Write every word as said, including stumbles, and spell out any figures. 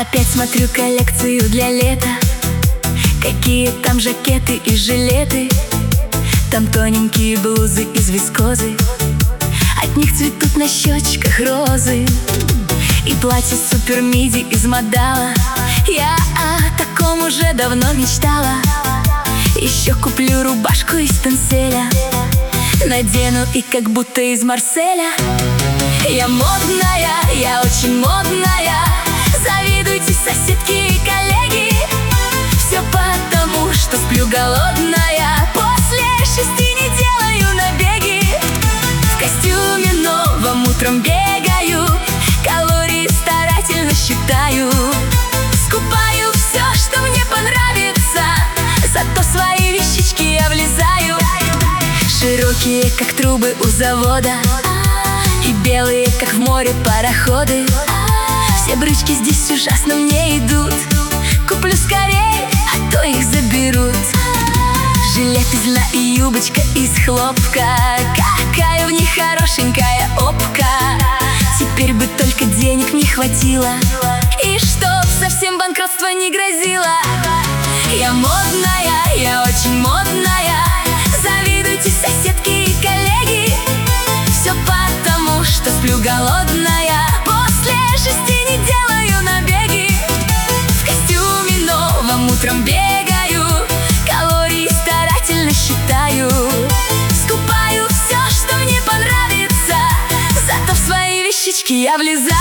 Опять смотрю коллекцию для лета. Какие там жакеты и жилеты. Там тоненькие блузы из вискозы. От них цветут на щечках розы. И платье супер миди из модала. Я о таком уже давно мечтала. Еще куплю рубашку из танселя, надену и как будто из Марселя. Я модная, я очень модная. Завидуйте, соседки и коллеги. Все потому, что сплю голодная. После шести не делаю набеги. В костюме новом утром бегаю. Калории старательно считаю. Скупаю все, что мне понравится. Зато в свои вещички я влезаю. Широкие, как трубы у завода, и белые, как в море пароходы. Все брючки здесь ужасно мне идут. Куплю скорей, а то их заберут. Жилет из льна и юбочка из хлопка. Какая в них хорошенькая опка. Теперь бы только денег не хватило, и чтоб совсем банкротство не грозило. Я модная, я очень модная. Завидуйте, соседки и коллеги. Все потому, что сплю голодная. После шести не делаю набеги. В костюме новом утром бегаю. Калории старательно считаю. Скупаю все, что мне понравится. Зато в свои вещички я влезаю.